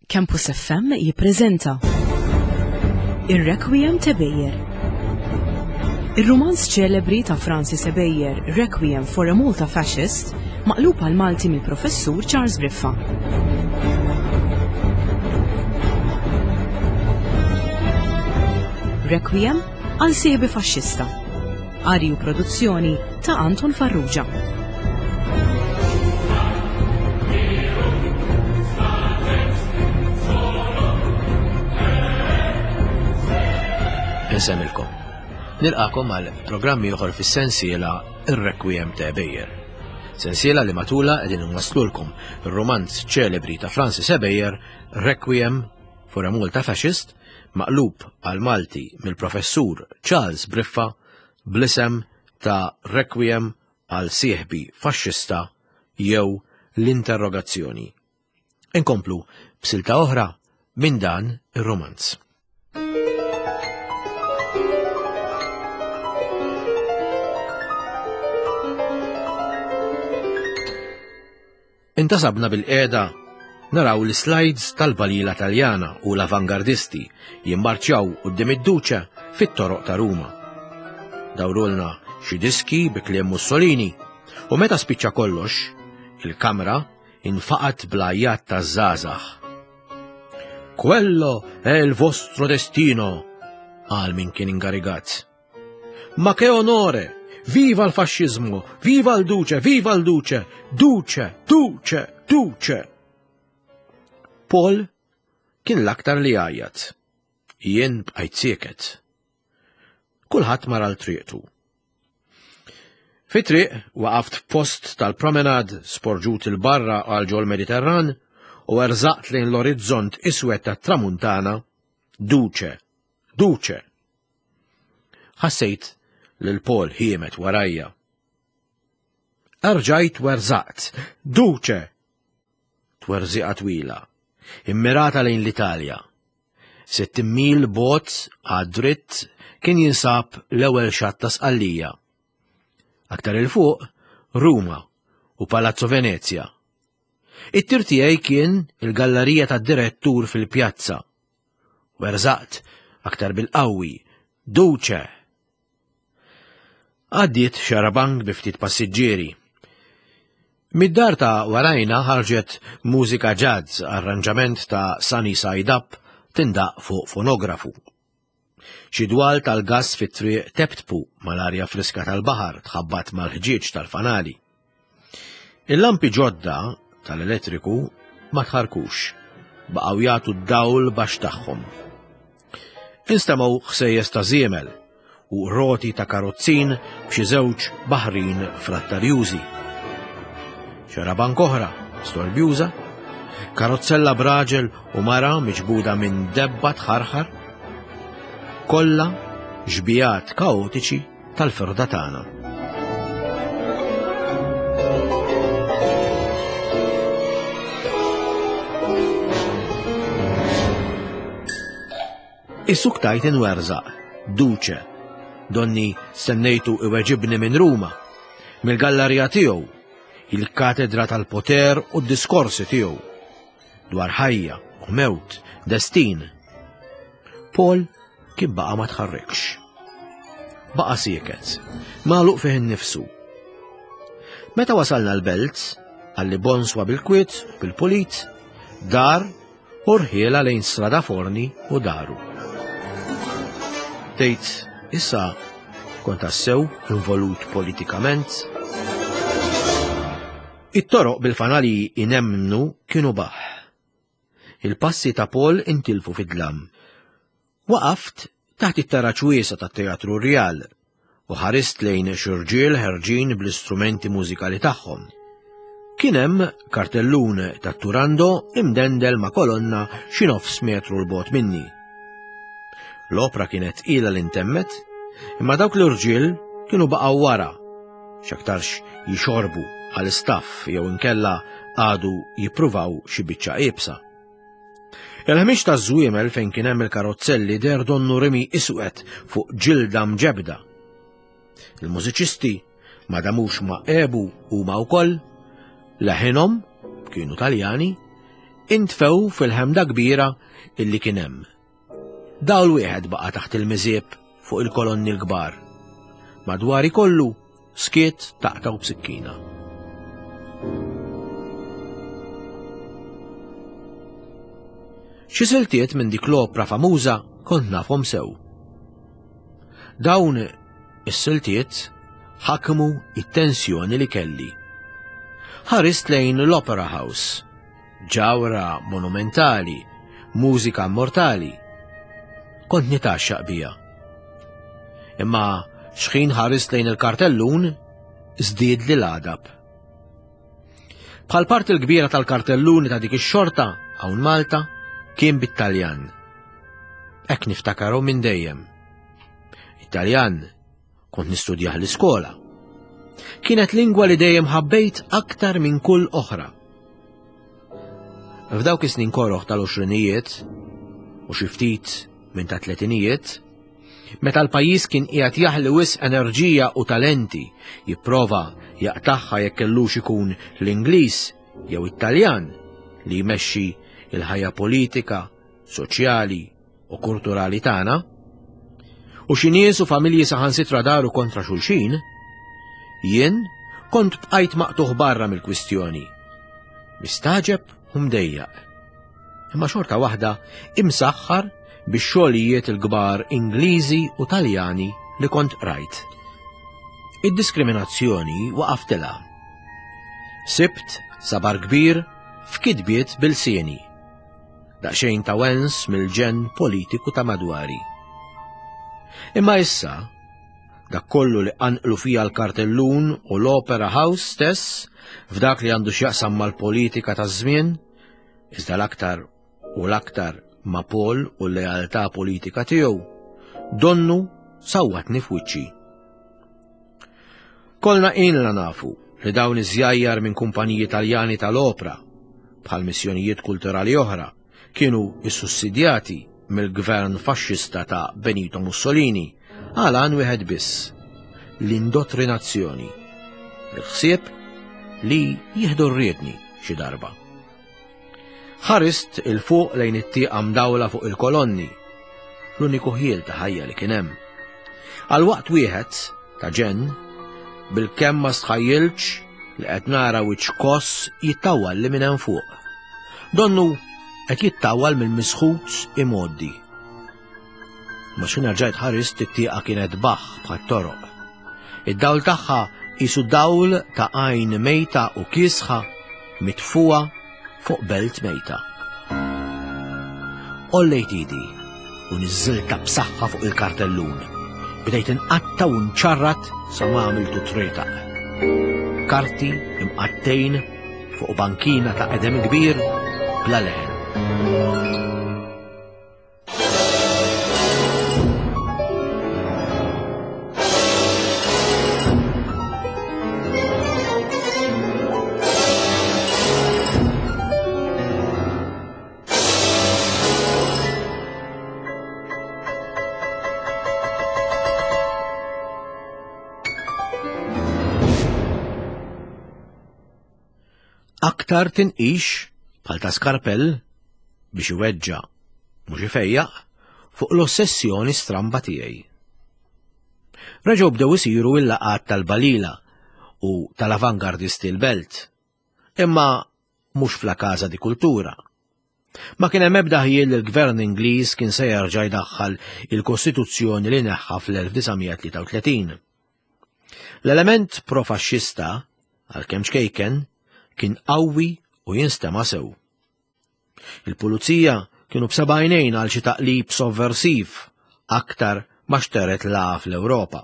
Campus FM jippreżenta Ir-Requiem ta' Bejjer. Ir-romanz ċelebri ta' Francis Bejjer, Requiem for a Malta Fascist, maqlub għal Malti mill-professur Charles Briffa. Requiem għal sieħbi faxxista. Arju produzzjoni ta' Anton Farrugia. Nsemilkom. Nilqakom għal programmi oħor fis-sensiela Ir-Requiem ta' Bejjer. Sensiela li matula qegħdin nwaslulkom ir-romanz ċelebri ta' Francis Bejjer, Requiem for a Malta Fascist, maqlub għal Malti mill-professur Charles Briffa bl-isem ta' Requiem għal sieħbi faxxista jew l-interrogazzjoni. Inkomplu b'silta oħra minn dan ir-romanz. Intasabna bil-qiegħda naraw l-slides tal-balila Taljana u l-avangardisti jimmarċjaw quddiem id-duċe fit-toroq ta' Ruma. Dawrulna xi diski bi kliem Mussolini u meta spiċċa kollox, il-kamra infaqat bl-ajjat taż-żgħażagħ. Quello è il vostro destino, qal min kien ingarigat. Ma che onore! Viva l-fasċizmu! Viva l-duce! Viva l-duce! Duce! Duce! Duce! Paul kien l-aktar li għajjat. Jien bqajt sieket. Kulħadd mara l-triqtu. Fit-triq waqaft post tal-promenad sporġut il-barra għal ġol Mediterran u erzaqt lejn l-orizzont iswed tat-tramuntana duce! Duce! Ħassejt lil Paul ħiemet warajja. Arġajt werzaqt, duce! Twerżiqa twila, immirata lejn l-Italja. 60 mil bot għad-dritt kien jinsab l-ewwel xatt ta' Sqallija. Aktar il-fuq, Ruma u Palazzo Venezia. It-tir tiegħi kien il-gallerija tad-direttur fil-pjazza. Werzaqt aktar bil-qawwi, duce! Għaddiet xarabank biftit passiġġieri. Mid-dar ta' warajna ħarġet mużika jazz, arranġament ta' Sunny Side Up tindaq fuq fonografu. Xi dwal tal-gass fit-triq tebtbu mal-arja friska tal-baħar tħabbat mal-ħġieġ tal-fanali. Il-lampi ġodda tal-elettriku ma tħarkux, baqgħu jagħtu d-dawl baxx tagħhom. Instemgħu ħsejjes ta' żiemel u roti ta' karozzin b'xi żewġ baħrin frattarjużi. Xarabank oħra, storbjuża, karozzella b'raġel u mara miġbuda minn debba tħarħar, kollha ġbijat kaotiċi tal-firda tagħna. Is-suktajt inwerzaq, duce, donni stennejtu iweġibni minn Ruma, mill-gallerija tiegħu, il-katedra tal-poter u d-diskorsi tiegħu, dwar ħajja u mewt, destin. Paul kien baqa' ma tħarrekx. Baqa' sieket, magħluq fih innifsu. Meta wasalna l-belt, għalli bonswa bil-kwiet, bil-pulit, dar u rħiela lejn strada Forni u daru. Tgħid, issa kont assew involut politikament. It-toroq bil-fanali inemnu kienu baħ. Il-passi ta' Paul intilfu fid-dlam. Waqaft taħt it-taraċ wiesa tat-Teatru Rjal u ħarist lejn xurġiel ħerġin bl-istrumenti mużikali tagħhom. Kien hemm kartellun tat-Turando imdendel ma' kolonna xi nofs metru l-bogħod minni. L-opra kienet ila l-intemmet, imma dawk l-irġiel kienu baqgħu wara, x'aktarx jixorbu għall-istaff jew inkella għadu jippruvaw xi biċċa qiebsa. Il-ħmix taż-żwiemel fejn kien hemm il-karozzelli der donnu rimi iswed fuq ġilda mġebda. Il-mużiċisti ma damux ma' ebu u ma' wkoll, leħinhom kienu Taljani, intfew fil-ħemda kbira illi kien hemm. Dawl wieħed baqa' taħt il-miżieb fuq il-kolonni l-kbar. Madwari kollu skiet taqtaw b'sikkina. Xi siltiet minn dik l-opra famuża kont nafhom sew. Dawn is-siltiet ħakmu it-tensjoni li kelli. Ħarist lejn l-Opera House, ġawra monumentali, mużika immortali. Kont nitaxxaq bija. Imma x'ħin ħarist lejn il-kartellun, żdied li l-għadab. Bħal parti l-kbira tal-kartelluni ta' dik ix-xorta hawn Malta kien bit-Taljan. Hekk niftakaru minn dejjem. It-Taljan kont nistudjah l-iskola. Kienet lingwa li dejjem ħabbejt aktar minn kull oħra. F'dawk is-snin koroħ tal-20ijiet u xi ftit minn ta' tletinijiet, meta l-pajjiż kien qiegħed jaħli wisq enerġija u talenti jipprova jaqtaħħa jekk kellux ikun l-Ingliż jew it-Taljan li jmexxi il-ħajja politika, soċjali u kulturali tagħna, u xi nies u familji saħansitra daru kontra xulxin, jien kont bqajt maqtuħ barra mill-kwistjoni. Mistaġeb u mdejjaq. Imma xorta waħda imsaħħar bix-xogħlijiet il-kbar Ingliżi u Taljani li kont rajt. Id-diskriminazzjoni waqaftilha. Sibt sabar kbir f'kidbiet bil-sieni. Daqsxejn ta' wens mill-ġen politiku ta' madwari. Imma issa, dak kollu li anqlu fija l-kartellun u l-Opera House stess, f'dak li għandu x'jaqsam mal-politika ta' żmien, iżda l-aktar u l-aktar ma' Paul u l-lealtà politika tiegħu, donnu sawwatni f'wiċċi. Kolna inla nafu li dawn iż-żjajjar minn kumpaniji Taljani tal-opra bħal missjonijiet kulturali oħra kienu issussidjati mill-gvern faxxista ta' Benito Mussolini għal għan wieħed biss, l-indottrinazzjoni, il-ħsieb li jieħdu rriedni xi darba. Ħarist il-fuq lejn it-tieqa mdawla fuq il-kolonni, l-uniku ħiel ta' ħajja li kien hemm. Għal waqt wieħed ta' ġen, bil-kemm ma stħajjilx li qed nara wiċċ koss jittawwal li minn hemm fuq. Donnu qed jittawwal mill-misħut imoddi. Ma xi nerġajt ħarist it-tieqa kienet baħ bħat-toroq. Id-dawl tagħha qisu dawl ta' għajn mejta u kiesħa mitfuha fuq belt mejta. Ollejt idi u niżżilta b'saħħa fuq il-kartellun. Bdejt inqatta u nċarrat sa ma għamiltu tretaq. Karti imqattejn fuq bankina ta' qedem kbir bla leħen. Aktar tinqix bħal ta' skarpell biex iweġġa' mhux ifejjaq fuq l-ossessjoni stramba tiegħi. Reġgħu bdew isiru l-laqgħat tal-Balila u tal-avangardisti l-Belt, imma mhux fla Casa di Kultura. Ma kien hemm ebda ħiel li l-Gvern Ingliż kien se jerġa' jdaħħal il-Kostituzzjoni li neħħa fl-1933. L-element profaxxista għalkemm xkejken kien qawwi u jinstema' sew. Il-pulizija kienu b'sebgħinejn għal xi taqlib sovversiv aktar ma xteret laqa fl-Ewropa.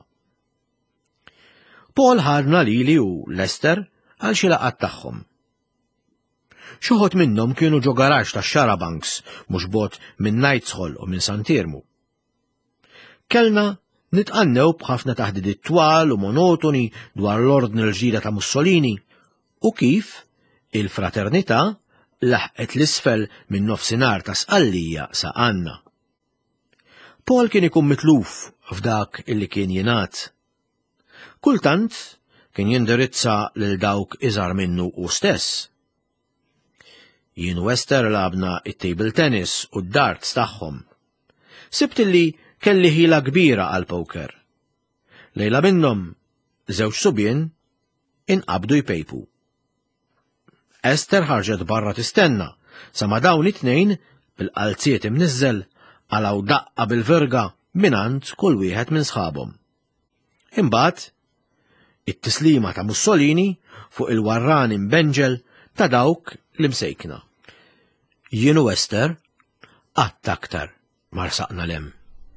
Paul ħadna lili u Lester għal xi laqgħat tagħhom. Xi wħud minnhom kienu ġo garaġġ tax-Xarabanks mhux bogħod minn Knightsхол u minn Santermu. Kellna nitqannew b'ħafna taħdidiet twal u monotoni dwar l-ordni l-ġdida ta' Mussolini u kif il-fraternità laħqet l-isfel minn nofsinhar ta' Sqallija sa' Anna. Paul kien ikun mitluf f'dak illi kien jingħad. Kultant kien jindirizza lil dawk iżgħar minnu hu stess. Jien u Esther labna it-table tennis u d-darts tagħhom. Sibt li kelli ħila kbira għal poker. Lejla minnhom żewġ subien inqabdu jpejpu. Esther ħarġet barra tistenna sa ma dawn it-tnejn bil-qalziet imniżżel għalaw daqqa bil-verga minant kull wieħed minn sħabhom. Imbagħad it-tislima ta' Mussolini fuq il-warran imbenġel ta' dawk l-imsejkna. Jien u Esther qatt aktar ma rsaqna lem.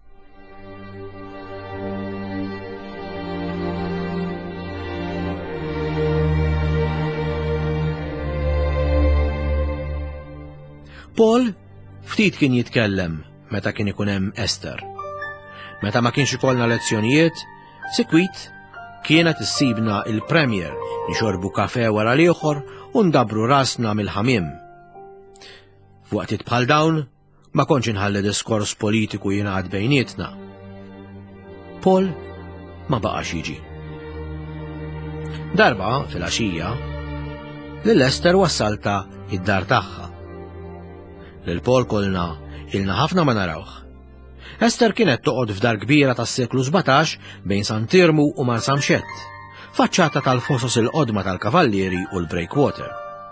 Paul ftit kien jitkellem meta kien ikun hemm Esther. Meta ma kienx ikollna lezzjonijiet, sikwit kienet issibna il-Premier nixorbu kafè wara l-ieħor u ndabru rasna mill-ħamiem. F'waqtiet bħal dawn ma kontx inħalli diskors politiku jingħad bejnietna. Paul ma baqax jiġi. Darba fil-għaxija lil Esther wassalta id-dar tagħha. Lil Paul kolna ilna ħafna ma narawh. Esther kienet toqgħod f'dar kbira tas-seklu 17 bejn San Tirmu u Marsamxett, faċċata tal-fosos il-qodma tal-kavallieri u l-breakwater.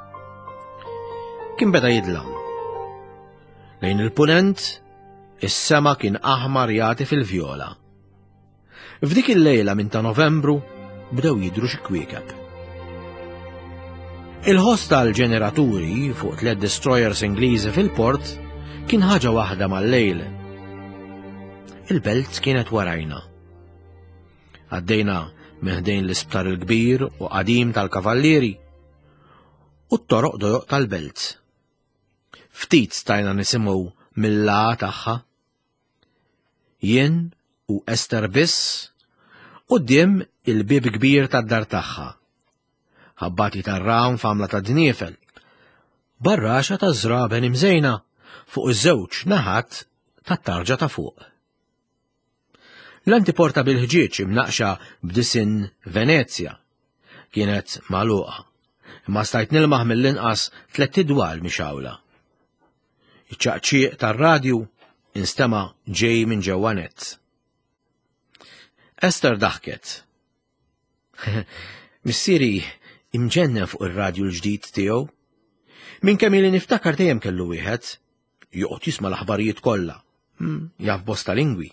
Kien beda jidlam. Lejn il-punent, is-sema kien aħmar jagħti fil-vjola. F'dik il-lejla minn ta' Novembru bdew jidhru xi kwiekeb. Il-ħoss tal-ġeneraturi fuq 3 destroyers Ingliżi fil-port kien ħaġa waħda mal-lejl. Il-belt kienet warajna. Għaddejna meħdejn l-isptar il-kbir u qadim tal-kavallieri u t-toroq dojoq tal-belt. Ftit stajna nisimgħu mill-laqa tagħha. Jien u Esther biss quddiem il-bib kbir tad-dar tagħha. Ħabbati tar-rawn f'għamla ta' dniefel. Barraxa ta' żraben imżejna fuq iż-żewġ naħat tat-tarġa ta' fuq. L-antiporta bil-ħġieġ imnaqxa b'disin Venezja kienet magħluqa, imma stajt nilmaħ mill-inqas 3 idwal mixawla. Iċ-ċaqċieq tar-radju instema' ġej minn ġewwa nett. Esther daħket. Missieri imġenna fuq ir-radju l-ġdid tiegħu. Minn kemm ili niftakar dejjem kellu wieħed joqgħod jisma' l-aħbarijiet kollha. Jaf bosta lingwi.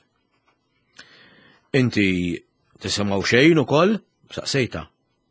Inti tisimgħu xejn ukoll? Saqsejta.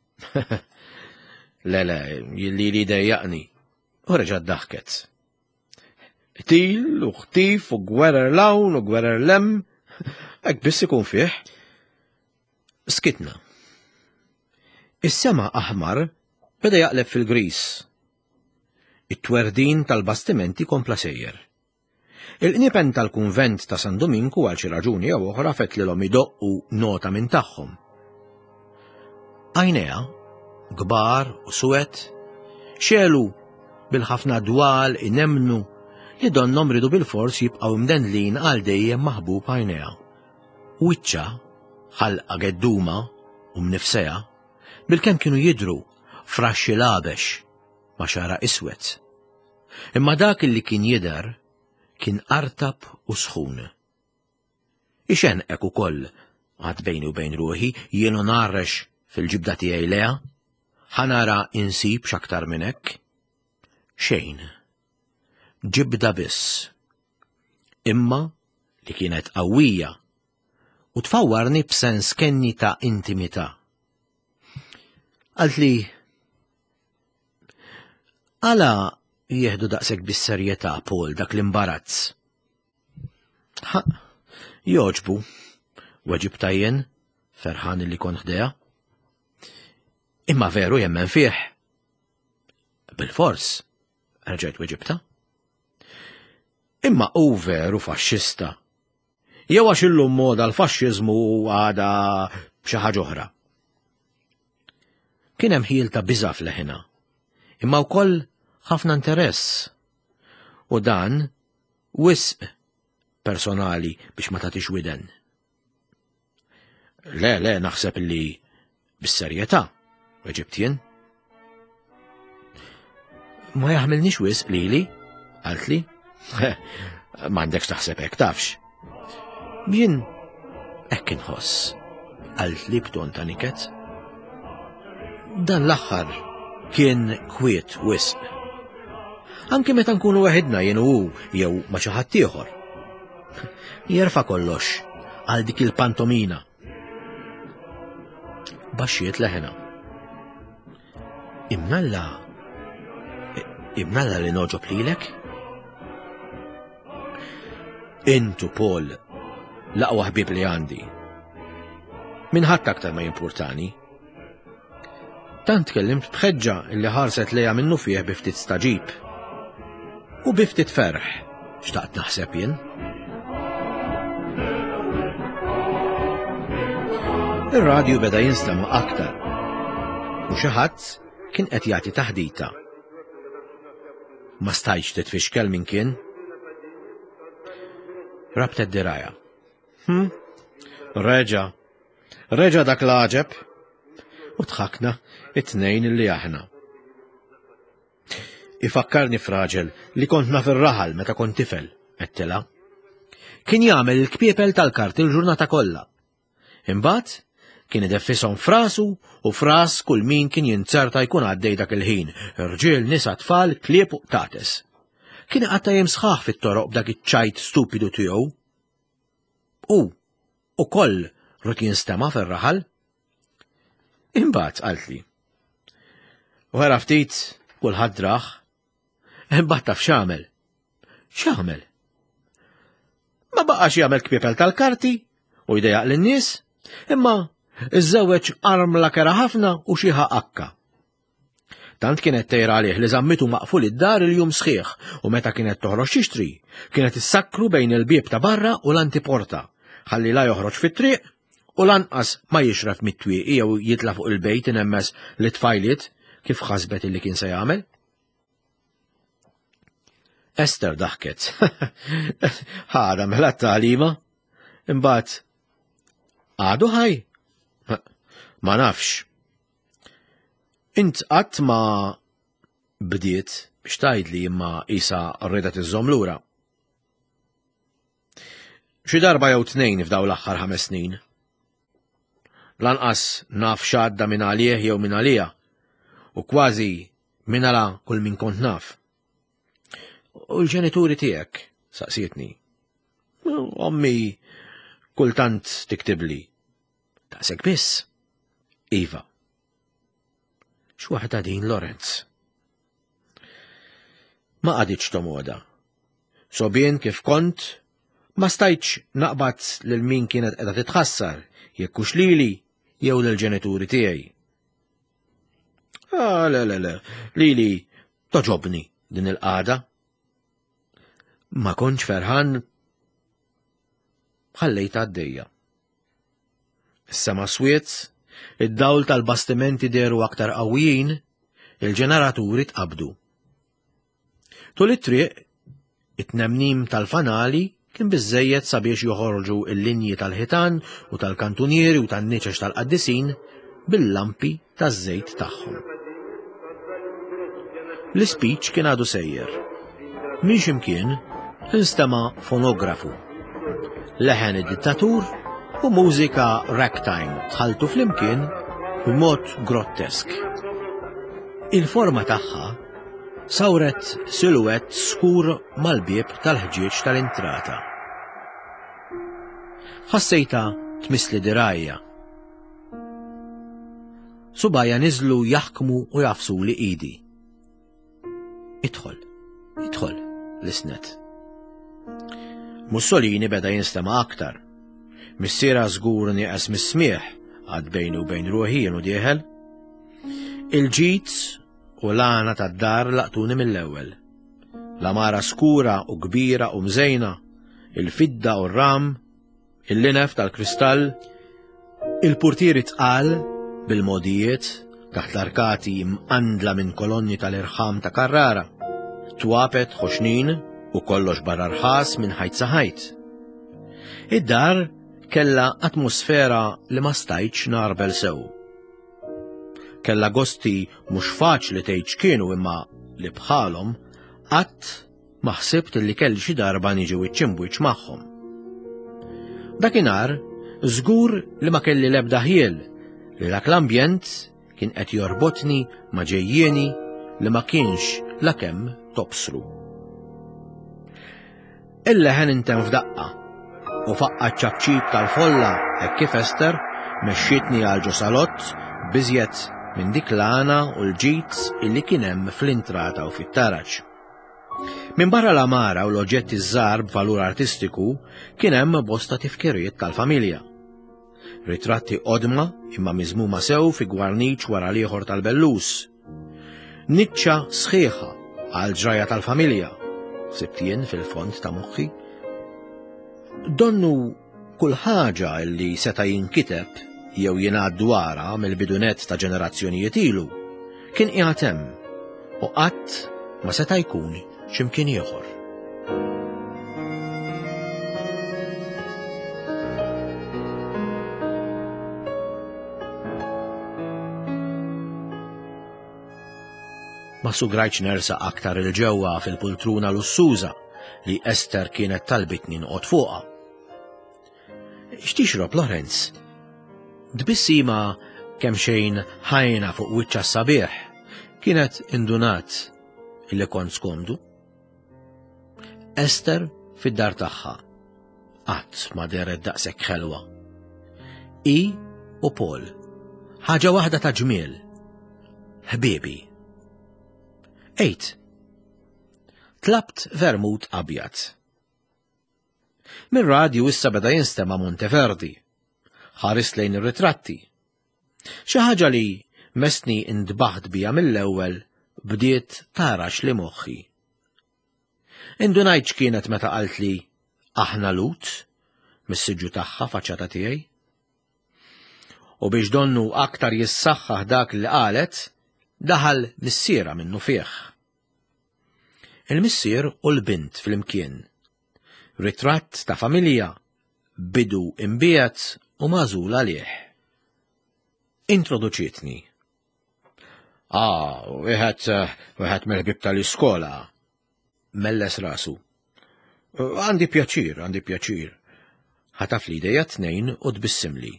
Le, li dejjaqni. U reġgħet daħket. Til u ħtif u gwerer lawn u gwerer lem, hekk biss ikun fih. Skitna. Is-sema aħmar beda jaqleb fil-gris. It-twerdin tal-bastimenti kompla sejjer. Il-qniepen tal-kunvent ta' San Dominku għal xi raġuni jew oħra fetlilhom idoqqu nota minn tagħhom. Għajnejha, kbar u suwed, xelu bil-ħafna dwal inemnu li donnom ridu bil-fors jibqgħu mdendlin għal dejjem maħbub għajnejha. Wiċċa, ħalqa gedduma u mnifseha, bil-kemm kienu jidhru fraxxi labex ma' xara iswed. Imma dak li kien jidher kien qartab u sħun. Ixenqek ukoll għad bejni u bejn ruħi jienu narrex fil-ġibda tiegħi leha, ħanara insib x'aktar minn hekk. Xejn. Ġibda biss. Imma li kienet qawwija u tfawwarni b'sens kenni ta' intimità. Għalt li għala jieħdu daqshekk bis-serjetà Paul dak l-imbarazz. Joġbu, weġibta jien, ferħan li kont ħdeha. Imma veru jemmen fih. Bil-fors, rġajt weġibta. Imma u veru faxxista. Jew għax illum moda l-faxxiżmu għada b'xi ħaġa oħra. Kien hemm ħiel ta' biża' f'leħinha, imma wkoll ħafna interess. U dan wisq personali biex ma tagħtix widen. Le, naħseb li bis-serjetà, weġibt jien. Ma jaħmilniex wisq lili, għaltli. M'għandekx taħseb hekk tafx. Jien hekk inħoss, għaltli b'ton ta' niket. Dan l-aħħar kien kwiet wisq. Anke meta nkunu waħedna jien u jew ma' xi ħadd ieħor. Jerfa' kollox għal dik il-pantomina. Baxxiet leħena. Imnalla li noġob lilek? Intu, Paul, l-aqwa ħbib li għandi. Min ħadd aktar ma jimpurtani. Tant tkellimt bħeġġa illi ħarset lejha minnu fih bi ftit staġib. U bi ftit ferħ, xtaqt naħseb jien. Ir-radju beda jinstema' aktar. U xi ħadd kien qed jagħti taħdita. Ma stajtx titfixkel min kien. Rabtet diraja. Reġa dak l-għaġeb. U tħakna it-tnejn illi aħna. Ifakkarni f'raġel li kont naf ir-raħal meta kont tifel, qedtilha. Kien jagħmel il-kpiepel tal-kart il-ġurnata kollha. Imbagħad kien ideffishom f'rasu u f'ras kull min kien jintzarta jkun għaddej dak il-ħin, irġiel, nisa, tfal, klieb u qtates. Kien qatta sħaħ fit-toroq b'dak iċ-ċajt stupidu tiegħu. U ukoll rrid jinstema' fir-raħal. Imbagħad qaltli. Wara ftit kulħadd draħ. Imbagħad taf x'għamel. X'għamel? Ma baqax jagħmel kpiepel tal-karti u jdejjaq lin-nies, imma iż-żewweġ armla kera ħafna u xi ħaqqa. Tant kienet tejra għalih li żammitu maqful id-dar il-jum sħiħ u meta kienet toħroġ tixtri, kienet issakru bejn il-bieb ta' barra u l-antiporta, ħalli la joħroġ fit-triq u lanqas ma jixraf mit-twieqi jew jitla fuq il-bejt inemmes li tfajliet kif ħasbet illi kien se jagħmel. Esther daħket. Ħada mela t-tagħlima. Imbagħad għadu ħaj. Ma nafx. Int qatt ma bdiet biex tgħidli imma qisha rridet iżżomm lura. Xi darba jew tnejn f'dawn l-aħħar 5 snin. Lanqas naf x'għadda minn għalih jew minn għaliha u kważi minn għala kull min kont naf. U l-ġenituri tiegħek saqsietni. Ommi kultant tiktibli. Daqshekk biss. Iva. X'waħda din Lorenz? Ma qaditx tomoda. Sobien kif kont, ma stajtx naqbad lil min kienet qiegħda titħassar jekk hux lili jew lill-ġenituri tiegħi. Le, lili toġobni din il-qagħda. Ma kontx ferħan ħallejta għaddejja. Is-sema swiet, id-dawl tal-bastimenti deru aktar qawwijin, il-ġeneraturi tqabdu. Tul it-triq, it-nemnim tal-fanali kien biżżejjed sabiex joħorġu il-linji tal-ħitan u tal-kantunieri u tan-niċex tal-qaddisin bil-lampi taż-żejt tagħhom. L-ispiċ kien għadu sejjer. Minn ximkien instema' fonografu. Leħen id-dittatur u mużika ragtime tħaltu flimkien b'mod grottesk. Il-forma tagħha sawret silhouette skur mal-bieb tal-ħġieġ tal-intrata. Ħassejta tmisli dirajja. Subajja niżlu jaħkmu u jafsu li idi. Idħol, l-isnet. Mussolini beda jinstema' aktar. Missiera żgur nieqes mis-smieħ għad bejnu u bejn ruħien u dieħel. Il-ġid u l-għana tad-dar laqtuni mill-ewwel. L-amara skura u kbira u mżejna, il-fidda u r-ram, il-linef tal-kristall, il-purtieri tqal bil-modijiet taħt l-arkati mqandla minn kolonni tal-irħam ta' Carrara, twapet ħoxnin u kollox barra rħas minn ħajt sa ħajt. Id-dar kella atmosfera li ma stajtx narbel sew. Kella gosti mhux faċli tgħid kienu imma li bħalhom qatt ma ħsibt li kelli xi darba niġi wiċċ imbuċ magħhom. Dakinhar żgur li ma kelli l-ebda ħiel li dak l-ambjent kien qed jorbotni ma' ġejjieni li ma kienx lakemm tobsru. Il-leħen intem f'daqqa u faqqa ċabċib tal-folla hekk kif Ester mexxietni għal ġosalott biżjed minn dik l-għana u l-ġits illi kien hemm fl-intrata u fit-taraġ. Minn barra l-amara u l-oġġetti żgħar b'valur artistiku kien hemm bosta tifkiriet tal-familja. Ritratti qodma imma miżmuma sew fi gwarniċ wara l-ieħor tal-bellus. Niċċa sħiħa għal ġraja tal-familja, sibtien fil-fond ta' moħħi. Donnu kull ħaġa li seta' jinkiteb jew jingħad dwarha mill-bidunet ta' ġenerazzjonijiet ilu kien qiegħed hemm u qatt ma seta' jkun x'imkien ieħor. Ma sugrajċ nersa aktar il-ġewwa fil-pultruna lussuża li Ester kienet talbitni noqgħod fuqha. X'tixrob Lorenz? Dbissima kemm xejn ħajna fuq wiċċa s-sabiħ kienet indunat illi kont skomdu. Ester fid-dar tagħha qatt ma deret daqshekk ħelwa. I u Paul, ħaġa waħda ta' ġmiel, ħbiebi. Ejt, tlabt vermut abjad. Mir-radju issa beda jinstema' Monteverdi, ħares lejn ir-ritratti. Xi ħaġa li mestni indbaħt biha mill-ewwel bdiet tarax li moħħi. Indunajt x'kienet meta qalt li aħna lut mis-siġġu tagħha faċċata tiegħi. U biex donnu aktar jissaħħaħ dak li qalet, daħal missiera minnu fih. Il-missier u l-bint fl-imkien. Ritratt ta' familja, bidu imbiet u mażul għalih. Introduċietni. Wieħed mill-ħbib tal-iskola. Melles rasu. Għandi pjaċir. Ħataf li idejja tnejn u tbissimli.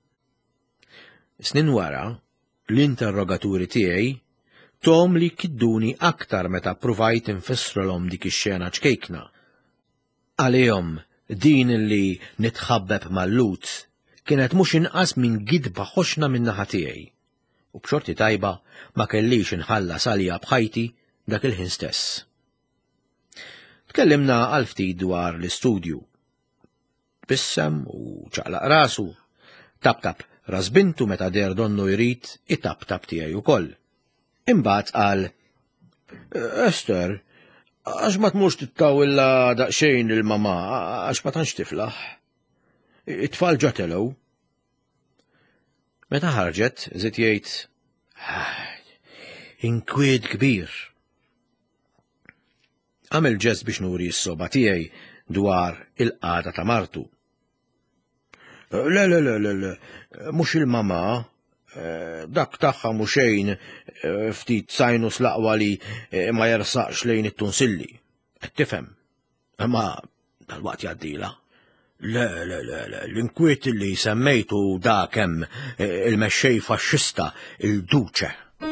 Snin wara, l-interrogaturi tiegħi tom li kidduni aktar meta provajt infissrolhom dik ix-xena ċkejkna. Għalihom din li nitħabbeb mal-lut kienet mhux inqas minn gidba ħoxna min-naħa tiegħi. U b'xorti tajba ma kellix inħallas għalija bħajti dak il-ħin stess. Tkellimna għal ftit dwar l-istudju. Bissem u ċaqlaq rasu, tab rasbintu meta der donnu jrid it-tab tiegħi wkoll. Imbagħad qal: Ester, għax ma tmux tittawilla daqsxejn il-mama, għax ma tantx tiflaħ. It-tfal ġatelgħu. Meta ħarġet żied jgħid: inkwied kbir. Għamel ġest biex nuri s-soba tiegħi dwar il-qagħda ta' martu. Le, mhux il-mama, dak tagħha mhux xejn ftit sajnus laqwa li ma jersaqx lejn it-tunsilli. Qed tifhem. Imma dalwaqt jgħaddila. Le, l-inkwiet li semmejtu dak hemm il-mexxej faxxista il-Duce.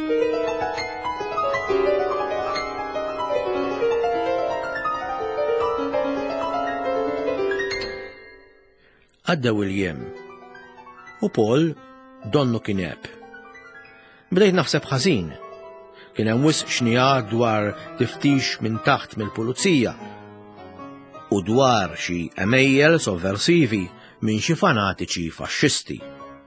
Għaddew il-jiem. U Paul donnu kien jeb. Bdejt naħseb ħażin. Kien hemm wisq xnijat dwar tiftix minn taħt mill-pulizija u dwar xi emejjel sovversivi minn xi fanatiċi faxxisti.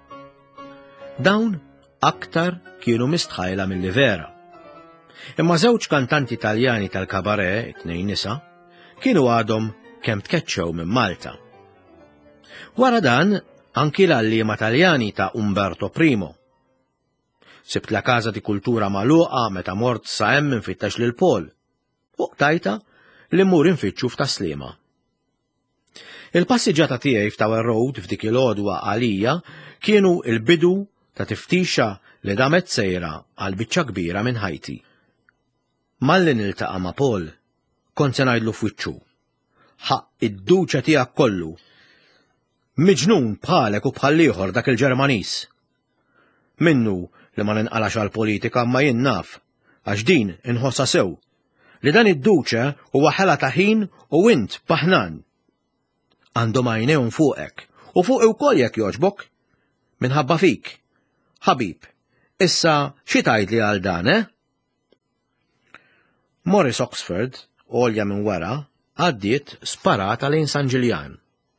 Dawn aktar kienu mistħajla milli vera. Imma żewġ kantanti Taljani tal-kabaret, it-tnejn nisa, kienu għadhom kemm tkeċċew minn Malta. Wara dan, anki l-allima Taljani ta' Umberto I. Sibt la Casa di Kultura magħluqa meta mort sa hemm infittex lil Paul. U tajta li mmur infittxu f'Taslima. Il-passiġġata tiegħi f'Tower Road f'dik il-għodwa għalija kienu il-bidu ta' tiftixa li damet sejra għal biċċa kbira minn ħajti. Malli niltaqa' ma' Paul, kont se ngħidlu f'wiċċu. Ħaq id-duċa tiegħek kollu. Miġnun bħalek u bħal ieħor dak il-Ġermaniż. Minnu li ma ninqalax għall-politika ma jien naf, għax din inħossa sew, li dan id-duċa huwa ħela ta' ħin u int paħnan. Għandhom għajnejhom fuqek u fuq ukoll jekk jogħġbok. Minħabba fik. Ħabib, issa xi tgħidli għal dan, Morris Oxford, għolja minn wara, għaddiet sparata lejn San Ġiljan.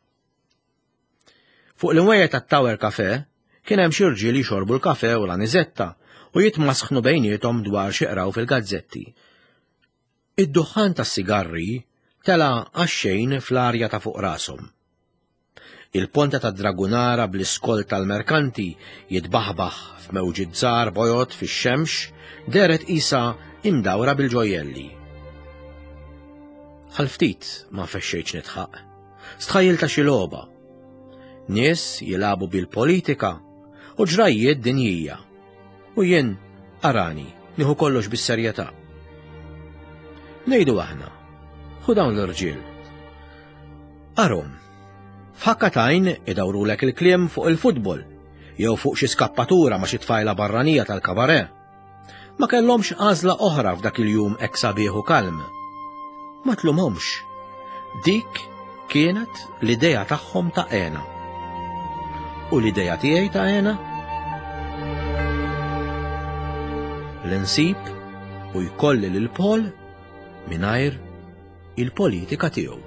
Fuq l-imwejja tat-Tower Cafe kien hemm xi rġiel jixorbu l-kafe u l-aniżetta u jitmasħnu bejniethom dwar xi qraw fil-gazzetti. Id-duħħan tas-sigarri tela għax-xejn fl-arja ta' fuq rashom. Il-ponta tad-Dragunara bl-iskol tal-merkanti jitbaħbaħ f'mewġi żgħar bojgħod fix-xemx deret qisha imdawra bil-ġojelli. Ħalftit ma fexxejtx nitħaq. Stħajjil ta' xi logħba. Nies jilagħbu bil-politika u ġrajiet dinjija. U jien arani nieħu kollox bis-serjetà. Ngħidu aħna, ħu dawn l-irġiel. Arhom, f'ħakkatajn idawrulek il-kliem fuq il-futbol, jew fuq xi skappatura ma' xi tfajla barranija tal-kabare. Ma kellhomx għażla oħra f'dak il-jum hekk sabiħ u kalm. Ma tlumhomx. Dik kienet l-idea tagħhom ta' għena. U l-idea tiegħi ta' għena? L-insib u jkolli lil Paul mingħajr il-politika tiegħu.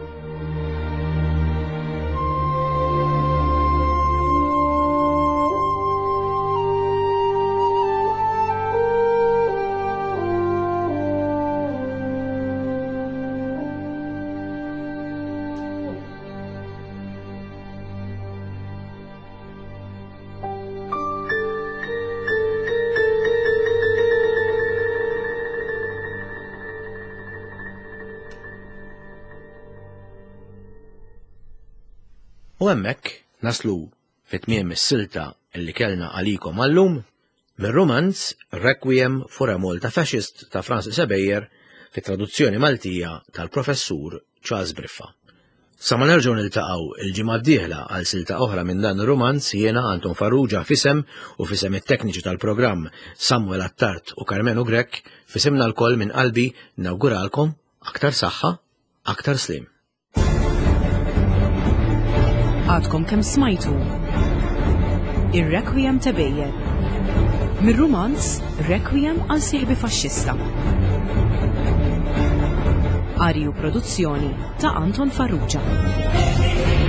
U hemmhekk naslu fit-tmiem is-silta illi kellna għalikom għallum mir-romanz Requiem for a Malta Fascist ta' Francis Ebejjer fit-traduzzjoni Maltija tal-professur Charles Briffa. Sa ma nerġgħu niltaqgħu il-ġimgħa d-dieħla għal silta oħra minn dan ir-romanz jiena Anton Farrugia fisem u fisem it-tekniċi tal-programm Samuel Attart u Carmenu Grek fisimna lkoll minn qalbi nawguralkom aktar saħħa, aktar slim. Għadkom kemm smajtu ir-Requiem ta' Bejjer. Mir-romanz Requiem għal sieħbi faxxista. Arju produzzjoni ta' Anton Farrugia.